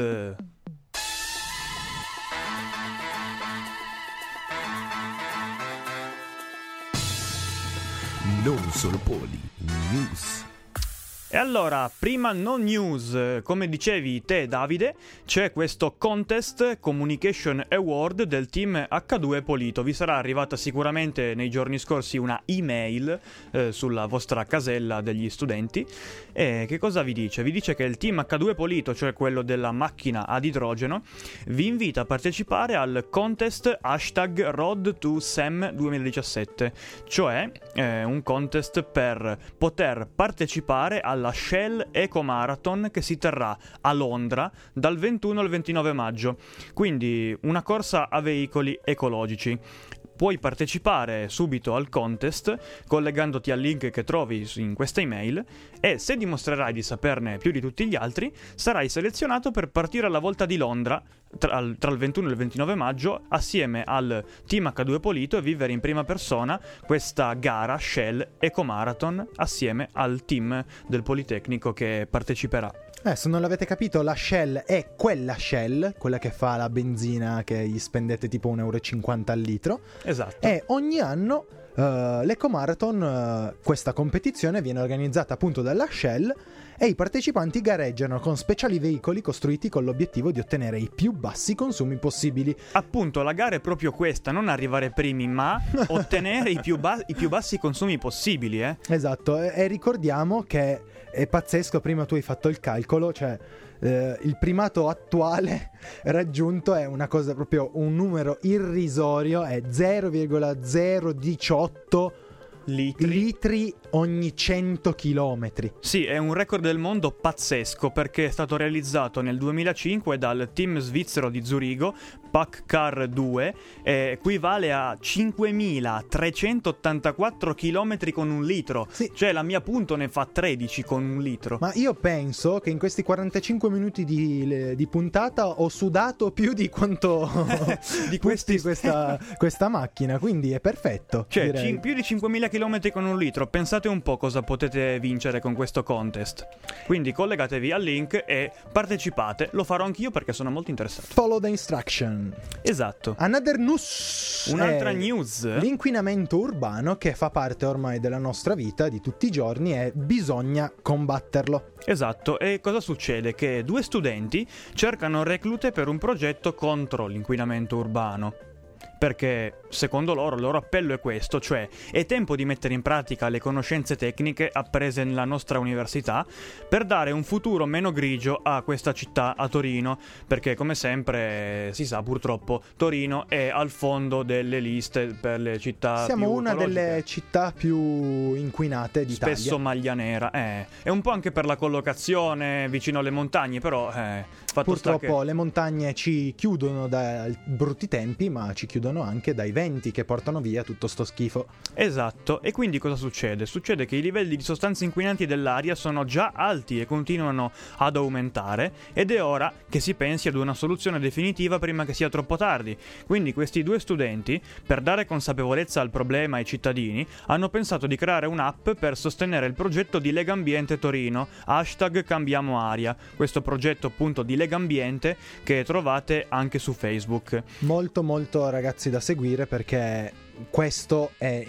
A: Non solo poli, news.
B: E allora, prima no news, come dicevi te Davide, c'è questo Contest Communication Award del team H2 Polito. Vi sarà arrivata sicuramente nei giorni scorsi una email sulla vostra casella degli studenti. E che cosa vi dice? Vi dice che il team H2 Polito, cioè quello della macchina ad idrogeno, vi invita a partecipare al contest #RoadToSem 2017, cioè un contest per poter partecipare alla Shell Eco Marathon che si terrà a Londra dal 21 al 29 maggio, quindi una corsa a veicoli ecologici. Puoi partecipare subito al contest collegandoti al link che trovi in questa email e se dimostrerai di saperne più di tutti gli altri sarai selezionato per partire alla Volta di Londra tra il 21 e il 29 maggio assieme al team H2 Polito e vivere in prima persona questa gara Shell Eco Marathon assieme al team del Politecnico che parteciperà.
C: Se non l'avete capito, la Shell è quella Shell, quella che fa la benzina che gli spendete tipo 1,50 € al litro.
B: Esatto.
C: E ogni anno l'Eco Marathon, questa competizione viene organizzata appunto dalla Shell e i partecipanti gareggiano con speciali veicoli costruiti con l'obiettivo di ottenere i più bassi consumi possibili.
B: Appunto, la gara è proprio questa, non arrivare primi, ma ottenere i più bassi consumi possibili,
C: Esatto, e ricordiamo che è pazzesco, prima tu hai fatto il calcolo, cioè il primato attuale raggiunto è una cosa proprio, un numero irrisorio, è 0,018 litri ogni 100 chilometri.
B: Sì, è un record del mondo pazzesco perché è stato realizzato nel 2005 dal team svizzero di Zurigo, PACCAR 2, equivale a 5.384 chilometri con un litro.
C: Sì.
B: Cioè la mia punto ne fa 13 con un litro.
C: Ma io penso che in questi 45 minuti di puntata ho sudato più di quanto
B: di
C: questa macchina, quindi è perfetto.
B: Cioè
C: direi.
B: più di 5.000 chilometri con un litro. Pensate un po' cosa potete vincere con questo contest. Quindi collegatevi al link e partecipate. Lo farò anch'io perché sono molto interessato.
C: Follow the instruction.
B: Esatto.
C: Another news.
B: Un'altra
C: è
B: news.
C: L'inquinamento urbano che fa parte ormai della nostra vita di tutti i giorni e bisogna combatterlo.
B: Esatto, e cosa succede? Che due studenti cercano reclute per un progetto contro l'inquinamento urbano. Perché, secondo loro, il loro appello è questo, cioè è tempo di mettere in pratica le conoscenze tecniche apprese nella nostra università per dare un futuro meno grigio a questa città, a Torino, perché come sempre si sa purtroppo Torino è al fondo delle liste per le città
C: Siamo
B: più
C: una
B: ecologiche.
C: delle città più inquinate d'Italia.
B: Spesso maglia nera, è un po' anche per la collocazione vicino alle montagne, però fatto sta
C: Purtroppo
B: che...
C: le montagne ci chiudono dai brutti tempi, ma ci chiudono anche dai venti che portano via tutto sto schifo.
B: Esatto, e quindi cosa succede? Succede che i livelli di sostanze inquinanti dell'aria sono già alti e continuano ad aumentare ed è ora che si pensi ad una soluzione definitiva prima che sia troppo tardi. Quindi questi due studenti, per dare consapevolezza al problema ai cittadini, hanno pensato di creare un'app per sostenere il progetto di Legambiente Torino, #CambiamoAria, questo progetto appunto di Legambiente che trovate anche su Facebook.
C: Molto molto ragazzi da seguire perché questo è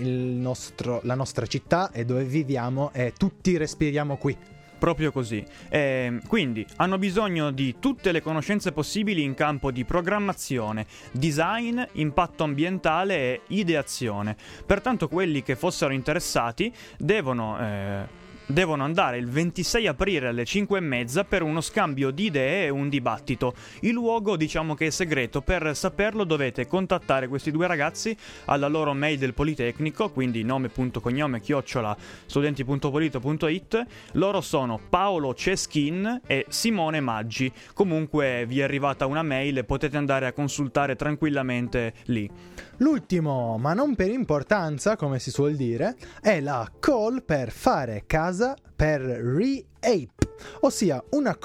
C: la nostra città e dove viviamo e tutti respiriamo qui.
B: Proprio così. Quindi hanno bisogno di tutte le conoscenze possibili in campo di programmazione, design, impatto ambientale e ideazione. Pertanto quelli che fossero interessati devono devono andare il 26 aprile alle 5:30 per uno scambio di idee e un dibattito. Il luogo diciamo che è segreto, per saperlo dovete contattare questi due ragazzi alla loro mail del Politecnico, quindi nome.cognome @studenti.polito.it. Loro sono Paolo Ceschin e Simone Maggi. Comunque vi è arrivata una mail e potete andare a consultare tranquillamente lì.
C: L'ultimo, ma non per importanza, come si suol dire, è la call per fare casa per Re-Ape, ossia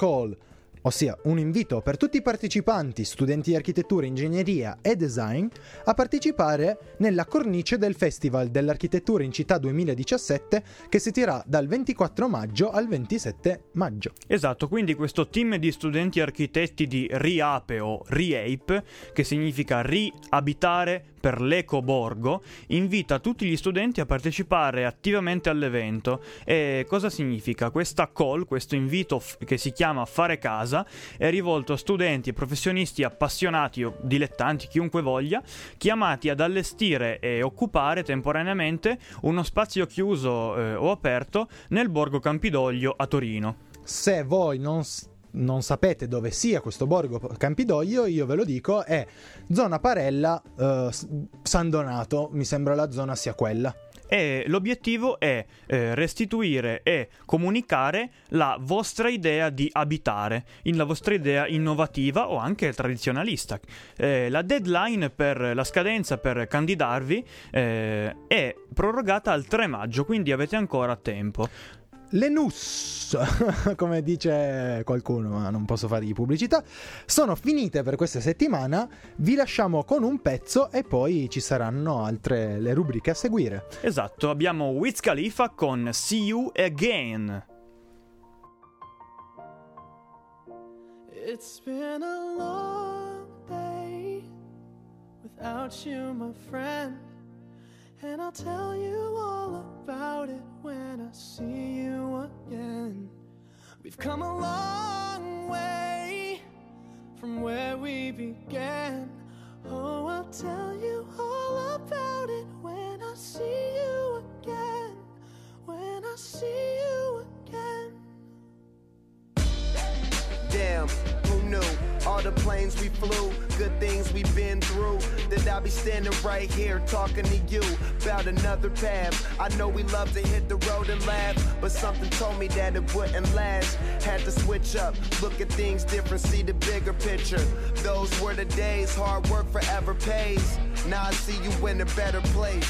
C: un invito per tutti i partecipanti, studenti di architettura, ingegneria e design, a partecipare nella cornice del Festival dell'Architettura in Città 2017 che si terrà dal 24 maggio al 27 maggio.
B: Esatto, quindi questo team di studenti architetti di Re-Ape o Re-Ape, che significa riabitare per l'ecoborgo, invita tutti gli studenti a partecipare attivamente all'evento. E cosa significa? Questa call, questo invito che si chiama Fare Casa, è rivolto a studenti e professionisti appassionati o dilettanti, chiunque voglia, chiamati ad allestire e occupare temporaneamente uno spazio chiuso o aperto nel borgo Campidoglio a Torino.
C: Se voi non sapete dove sia questo borgo Campidoglio, io ve lo dico, è zona Parella, San Donato, mi sembra la zona sia quella.
B: E l'obiettivo è restituire e comunicare la vostra idea di abitare, la vostra idea innovativa o anche tradizionalista. La deadline per la scadenza per candidarvi è prorogata al 3 maggio, quindi avete ancora tempo.
C: Le NUS, come dice qualcuno, ma non posso fargli pubblicità, sono finite per questa settimana. Vi lasciamo con un pezzo e poi ci saranno altre le rubriche a seguire.
B: Esatto, abbiamo Wiz Khalifa con See You Again.
G: It's been a long day without you, my friend. And I'll tell you all about it when I see you again. We've come a long way from where we began. Oh, I'll tell you all about it when I see you again. When I see you again.
H: Damn, who knew? All the planes we flew, good things we've been through. That I'll be standing right here talking to you about another path. I know we love to hit the road and laugh, but something told me that it wouldn't last. Had to switch up, look at things different, see the bigger picture. Those were the days, hard work forever pays. Now I see you in a better place.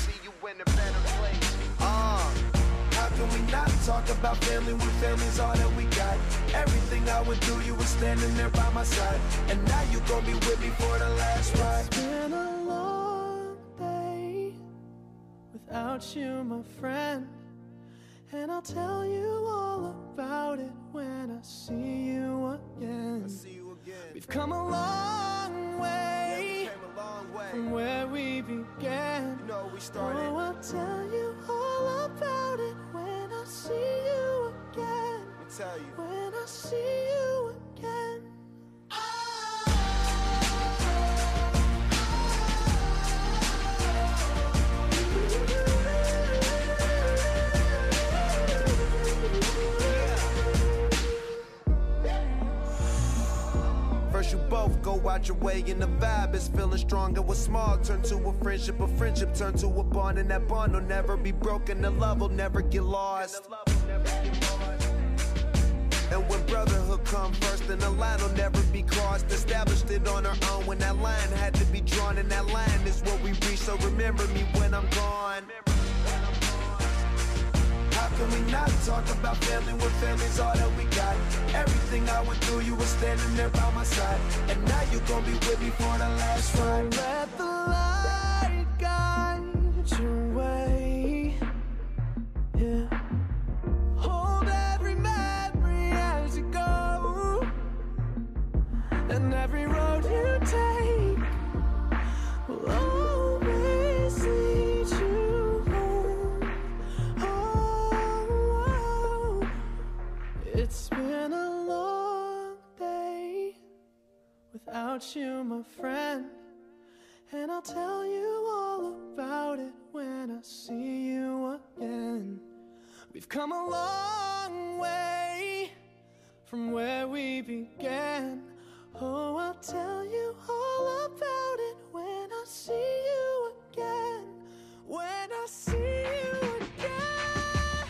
H: How can we not talk about family when family's all that we got? Everything I went through, you were standing there by my side. And now you gon' be with me for the last ride.
G: It's been a long day without you, my friend. And I'll tell you all about it when I see you again. We've come a long way, from where we began. Oh, I'll tell you all about it when I see you again. When I see you again.
H: First you both go out your way and the vibe is feeling stronger. What's small turn to a friendship turn to a bond, and that bond will never be broken. The love will never get lost. And when brotherhood come first, then the line will never be crossed. Established it on our own when that line had to be drawn, and that line is what we reach. So remember me when I'm gone. How can we not talk about family when family's all that we got? Everything I went through, you were standing there by my side. And now you gon' be with me for the last ride.
G: Let the light guide your way. Yeah. Hold every memory as you go. And every road you take will always lead you home. Oh, it's been a long day without you, my friend. And I'll tell you all about it when I see you again. We've come a long from where we began. Oh, I'll tell you all about it when I see you again. When I see you again.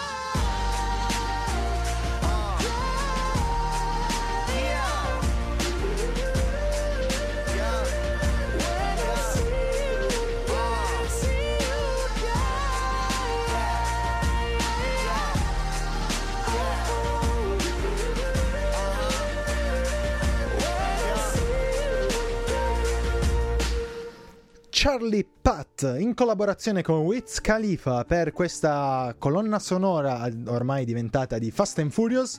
C: Charlie Puth in collaborazione con Wiz Khalifa per questa colonna sonora ormai diventata di Fast and Furious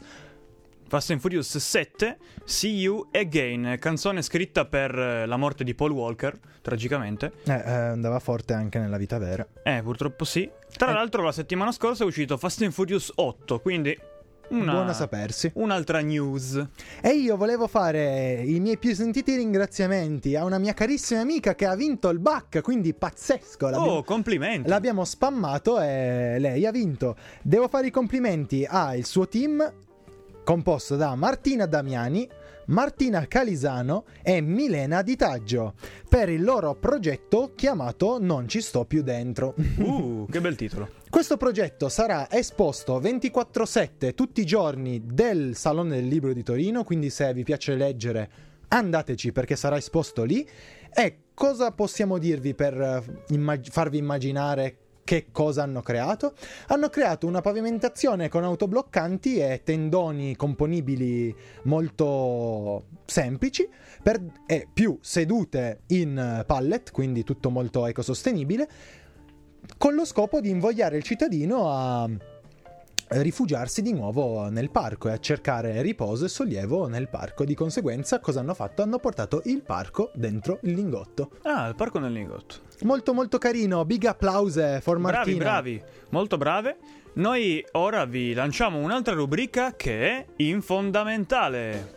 B: 7, See You Again, canzone scritta per la morte di Paul Walker, tragicamente.
C: Andava forte anche nella vita vera.
B: Purtroppo sì. Tra l'altro la settimana scorsa è uscito Fast and Furious 8, quindi
C: buona sapersi.
B: Un'altra news.
C: E io volevo fare i miei più sentiti ringraziamenti a una mia carissima amica che ha vinto il BAC, quindi pazzesco.
B: Complimenti.
C: L'abbiamo spammato e lei ha vinto. Devo fare i complimenti al suo team composto da Martina Damiani, Martina Calisano e Milena Di Taggio per il loro progetto chiamato Non ci sto più dentro.
B: Che bel titolo.
C: Questo progetto sarà esposto 24/7 tutti i giorni del Salone del Libro di Torino, quindi se vi piace leggere andateci perché sarà esposto lì. E cosa possiamo dirvi per farvi immaginare che cosa hanno creato? Hanno creato una pavimentazione con autobloccanti e tendoni componibili molto semplici e più sedute in pallet, quindi tutto molto ecosostenibile, con lo scopo di invogliare il cittadino a rifugiarsi di nuovo nel parco e a cercare riposo e sollievo nel parco. Di conseguenza cosa hanno fatto? Hanno portato il parco dentro il Lingotto.
B: Il parco nel Lingotto.
C: Molto molto carino, big applause for Martina.
B: Bravi, molto brave. Noi ora vi lanciamo un'altra rubrica che è Infondamentale.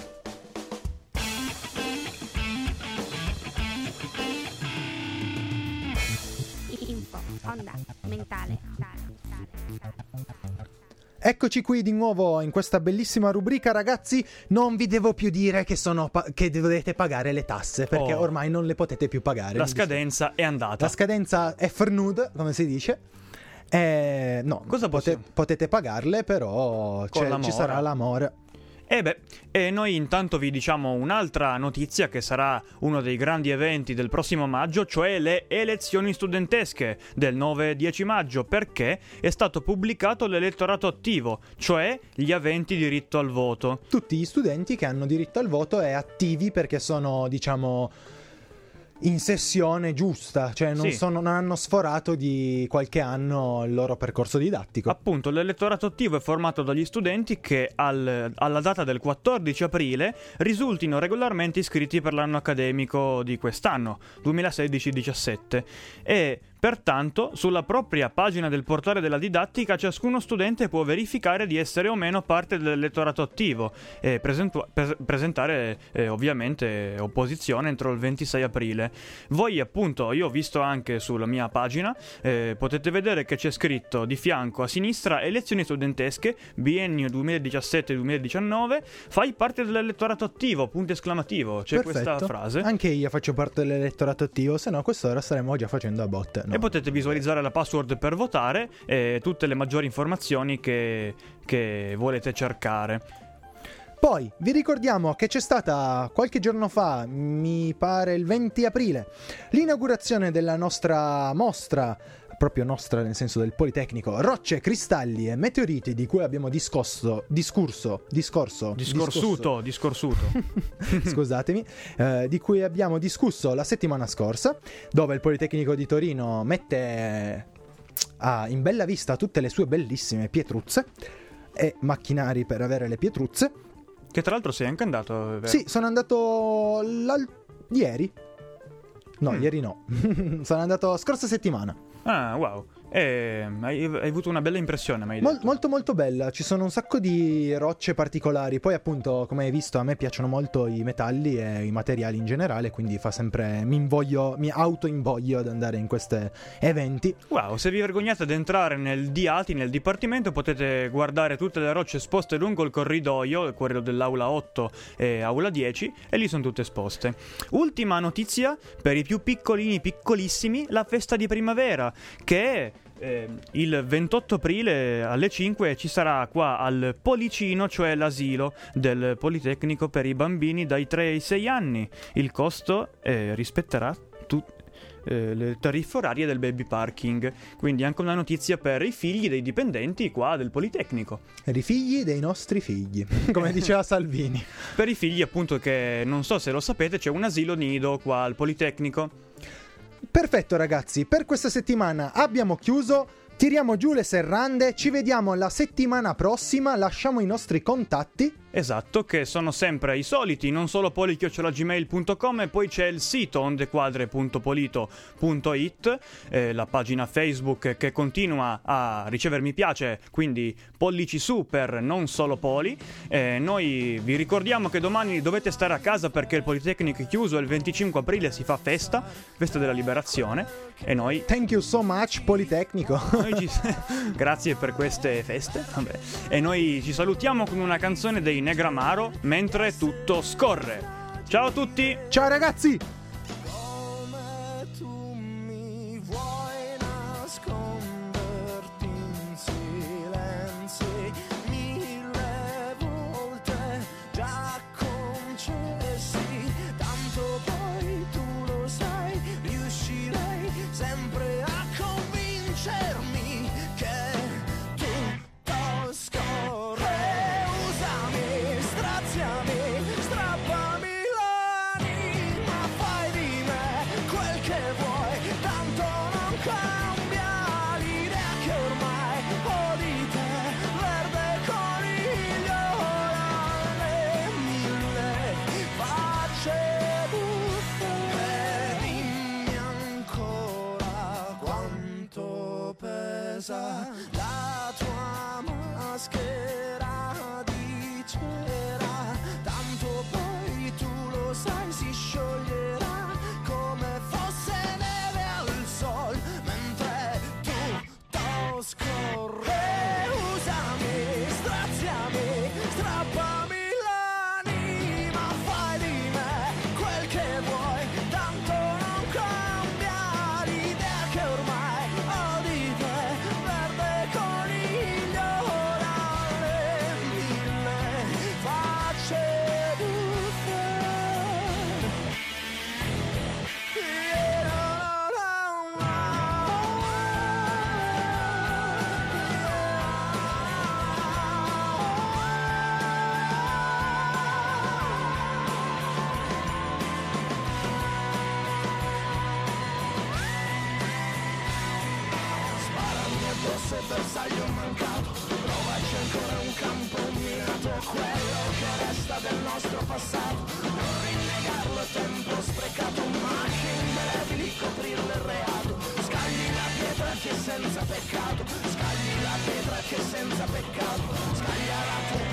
I: Fondamentale.
C: Eccoci qui di nuovo in questa bellissima rubrica, ragazzi. Non vi devo più dire che dovete pagare le tasse, perché ormai non le potete più pagare.
B: La scadenza è andata.
C: La scadenza è vernud, come si dice. No,
B: cosa
C: potete pagarle, però ci sarà l'amore.
B: E noi intanto vi diciamo un'altra notizia che sarà uno dei grandi eventi del prossimo maggio, cioè le elezioni studentesche del 9 e 10 maggio, perché è stato pubblicato l'elettorato attivo, cioè gli aventi diritto al voto.
C: Tutti gli studenti che hanno diritto al voto e attivi perché sono, diciamo, in sessione giusta, cioè non hanno sforato di qualche anno il loro percorso didattico.
B: Appunto, l'elettorato attivo è formato dagli studenti che alla data del 14 aprile risultino regolarmente iscritti per l'anno accademico di quest'anno, 2016-17, e pertanto sulla propria pagina del portale della didattica ciascuno studente può verificare di essere o meno parte dell'elettorato attivo e presentare ovviamente opposizione entro il 26 aprile. Voi appunto, io ho visto anche sulla mia pagina, potete vedere che c'è scritto di fianco a sinistra elezioni studentesche biennio 2017-2019, fai parte dell'elettorato attivo, punto esclamativo, c'è
C: Perfetto.
B: questa frase.
C: Anche io faccio parte dell'elettorato attivo, se no a quest'ora staremmo già facendo a botte. No.
B: E potete visualizzare la password per votare e tutte le maggiori informazioni che volete cercare.
C: Poi vi ricordiamo che c'è stata qualche giorno fa, mi pare il 20 aprile, l'inaugurazione della nostra mostra, proprio nostra nel senso del Politecnico, Rocce, Cristalli e Meteoriti, di cui abbiamo discorsuto. Scusatemi, di cui abbiamo discusso la settimana scorsa, dove il Politecnico di Torino mette in bella vista tutte le sue bellissime pietruzze e macchinari per avere le pietruzze.
B: Che tra l'altro sei anche andato, vero?
C: Sì, sono andato ieri. No, ieri no. Sono andato scorsa settimana.
B: Ah, wow. Hai avuto una bella impressione, mi hai detto.
C: Molto molto bella, ci sono un sacco di rocce particolari. Poi appunto, come hai visto, a me piacciono molto i metalli e i materiali in generale, quindi fa sempre mi auto-invoglio ad andare in questi eventi.
B: Wow, se vi vergognate ad entrare nel DIATI, nel dipartimento, potete guardare tutte le rocce esposte lungo il corridoio dell'aula 8 e aula 10, e lì sono tutte esposte. Ultima notizia per i più piccolini, piccolissimi, la festa di primavera, che è il 28 aprile alle 5 ci sarà qua al Policino, cioè l'asilo del Politecnico per i bambini dai 3 ai 6 anni. Il costo rispetterà le tariffe orarie del baby parking, quindi anche una notizia per i figli dei dipendenti qua del Politecnico.
C: Per i figli dei nostri figli, come diceva Salvini.
B: Per i figli, appunto, che non so se lo sapete, c'è un asilo nido qua al Politecnico.
C: Perfetto ragazzi, per questa settimana abbiamo chiuso, tiriamo giù le serrande, ci vediamo la settimana prossima, lasciamo i nostri contatti.
B: Esatto, che sono sempre i soliti, non solo poli@gmail.com, e poi c'è il sito ondequadre.polito.it, la pagina Facebook che continua a ricevere mi piace, quindi pollici su per non solo poli. Noi vi ricordiamo che domani dovete stare a casa perché il Politecnico è chiuso e il 25 aprile si fa festa della liberazione, e noi...
C: Thank you so much Politecnico.
B: Grazie per queste feste. Vabbè. E noi ci salutiamo con una canzone dei Negramaro, Mentre tutto scorre. Ciao a tutti.
C: Ciao ragazzi.
G: Come tu mi vuoi nasconderti in silenzi, 1000 volte già concessi, tanto poi tu lo sai, riuscirei sempre a convincermi che tutto scorre. Usami, straziami, strappami l'anima, fai di me quel che vuoi, tanto non cambia l'idea che ormai ho di te, verde coniglio dalle 1000 facce buffe. E dimmi ancora quanto pesa la tua maschera di cera, tanto poi tu lo sai si scioglierà come fosse neve al sol, mentre tutto scorre. Usami, straziami, strappami l'anima, fai di me quel che vuoi, tanto non cambia l'idea che ormai ho di te, verde coniglio dalle 1000 facce buffe. Sparami addosso e bersaglio mancato, provaci ancora un campo minato, quello che resta del nostro passato, non rinnegarlo è tempo sprecato, macchie indelebili coprirlo è reato, scagli la pietra che senza peccato, scagli la pietra che senza peccato, scaglia la tua